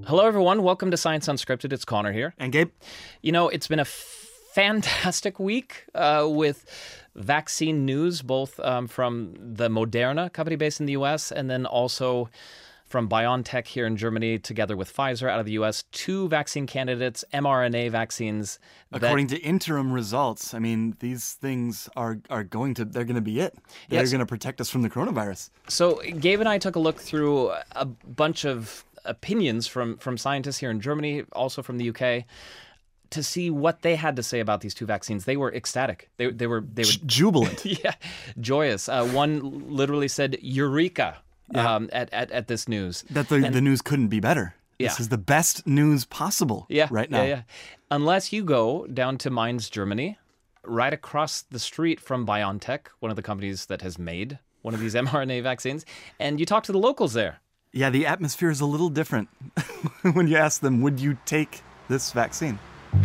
Hello, everyone. Welcome to Science Unscripted. It's Connor here. And Gabe? You know, it's been a fantastic week with vaccine news, both from the Moderna company based in the U.S. and then also from BioNTech here in Germany, together with Pfizer out of the U.S. 2 vaccine candidates, mRNA vaccines. According to interim results, I mean, these things they're going to be it. They're going to protect us from the coronavirus. So Gabe and I took a look through a bunch of opinions from scientists here in Germany, also from the UK, to see what they had to say about these 2 vaccines. They were ecstatic. They were jubilant. Yeah, joyous. One literally said, "Eureka!" At this news. That the news couldn't be better. Yeah. This is the best news possible right now. Yeah. Unless you go down to Mainz, Germany, right across the street from BioNTech, one of the companies that has made one of these mRNA vaccines, and you talk to the locals there. Yeah, the atmosphere is a little different when you ask them, would you take this vaccine?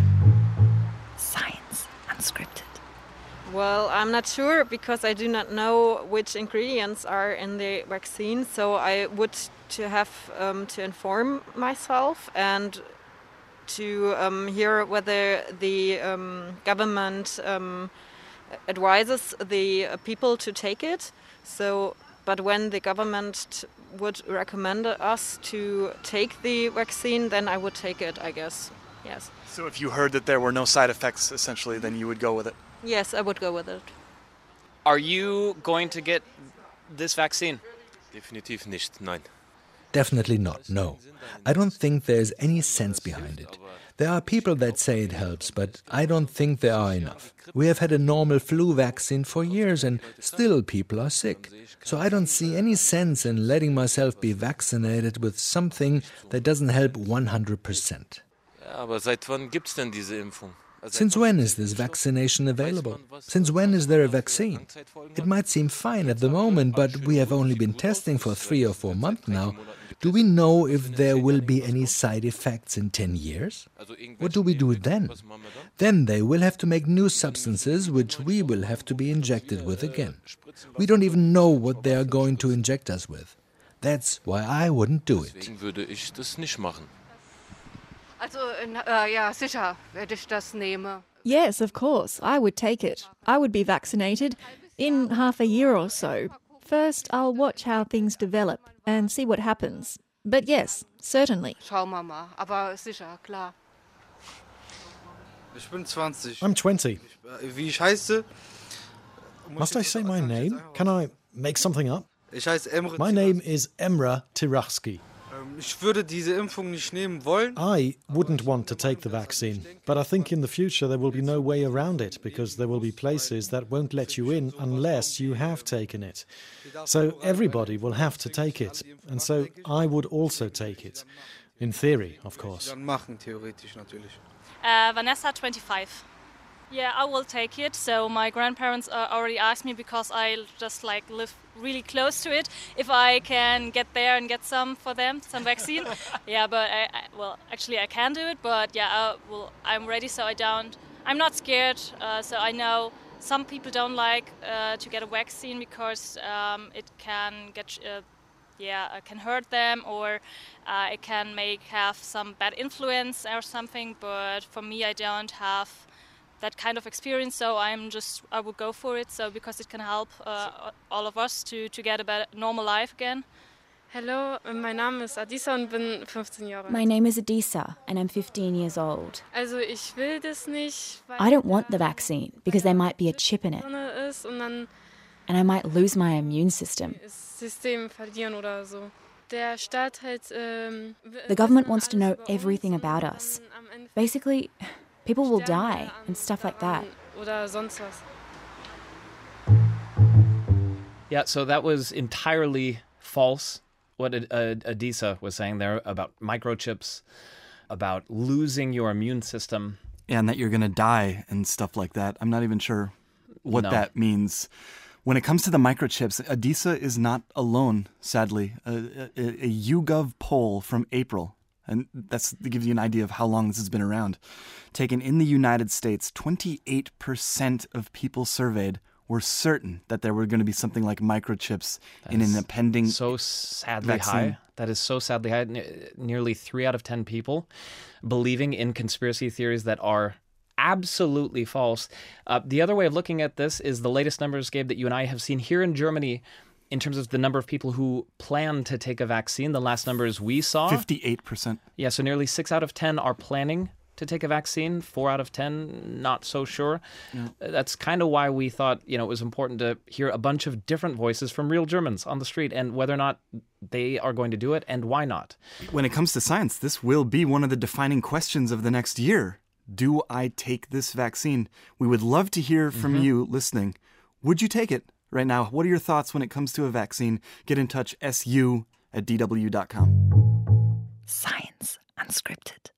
Science Unscripted. Well, I'm not sure because I do not know which ingredients are in the vaccine. So I would to have to inform myself and to hear whether the government advises the people to take it. So, but when the government would recommend us to take the vaccine, then I would take it, I guess. Yes. So if you heard that there were no side effects, essentially, then you would go with it? Yes, I would go with it. Are you going to get this vaccine? Definitiv nicht, nein. Definitely not, no. I don't think there's any sense behind it. There are people that say it helps, but I don't think there are enough. We have had a normal flu vaccine for years and still people are sick. So I don't see any sense in letting myself be vaccinated with something that doesn't help 100%. Ja, aber seit wann gibt's denn diese Impfung? Since when is this vaccination available? Since when is there a vaccine? It might seem fine at the moment, but we have only been testing for 3 or 4 months now. Do we know if there will be any side effects in 10 years? What do we do then? Then they will have to make new substances which we will have to be injected with again. We don't even know what they are going to inject us with. That's why I wouldn't do it. Deswegen würde ich das nicht machen. Also, ja, sicher werde ich das nehmen. Yes, of course, I would take it. I would be vaccinated in half a year or so. First, I'll watch how things develop and see what happens. But yes, certainly. Schauen wir mal, aber sicher, klar. Ich bin 20. I'm 20. Wie ich heiße? Must I say my name? Can I make something up? Ich heiße Emre. My name is Emre Tirachski. Ich würde diese Impfung nicht nehmen wollen. I wouldn't want to take the vaccine, but I think in the future there will be no way around it because there will be places that won't let you in unless you have taken it. So everybody will have to take it, and so I would also take it. In theory, of course. Machen, theoretisch natürlich. Vanessa, 25. Yeah, I will take it. So my grandparents already asked me because I just live really close to it. If I can get there and get some for them, some vaccine. Yeah, but I can do it. But yeah, I'm ready. So I'm not scared. So I know some people don't like to get a vaccine because it can can hurt them or it can have some bad influence or something. But for me, I don't have that kind of experience, so I would go for it. So because it can help all of us to get a better normal life again. Hello, mein Name ist Adisa und bin 15 Jahre alt. My name is Adisa and I'm 15 years old. Also ich will das nicht, weil I don't want the vaccine because there might be a chip in it. Ist und dann and I might lose my immune system. Das System verlieren oder so. Der Staat the government wants to know everything about us. Basically, people will die and stuff like that. Oder sonst was. Yeah, so that was entirely false, what Adisa was saying there about microchips, about losing your immune system. Yeah, and that you're going to die and stuff like that. I'm not even sure what that means. When it comes to the microchips, Adisa is not alone, sadly. A YouGov poll from April, and that gives you an idea of how long this has been around, taken in the United States, 28% of people surveyed were certain that there were going to be something like microchips in an impending so sadly vaccine. high. That is so sadly high. Nearly 3 out of 10 people believing in conspiracy theories that are absolutely false. The other way of looking at this is the latest numbers, Gabe, that you and I have seen here in Germany in terms of the number of people who plan to take a vaccine. The last numbers we saw, 58%. Yeah, so nearly 6 out of 10 are planning to take a vaccine. 4 out of 10 not so sure. Yeah. That's kind of why we thought, it was important to hear a bunch of different voices from real Germans on the street and whether or not they are going to do it and why not. When it comes to science, this will be one of the defining questions of the next year. Do I take this vaccine? We would love to hear from you listening. Would you take it right now? What are your thoughts when it comes to a vaccine? Get in touch, su@dw.com. Science Unscripted.